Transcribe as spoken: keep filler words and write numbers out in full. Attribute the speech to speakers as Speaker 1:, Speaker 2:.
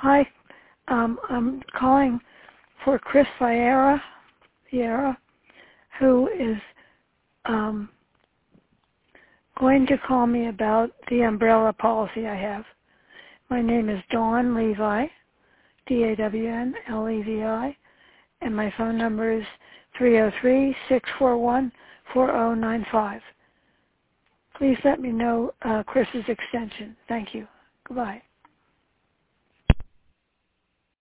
Speaker 1: Hi, um, I'm calling for Chris Vieira, Vieira who is um, going to call me about the umbrella policy I have. My name is Dawn Levi, D A W N L E V I, and my phone number is three oh three, six four one, four oh nine five. Please let me know uh, Chris's extension. Thank you. Goodbye.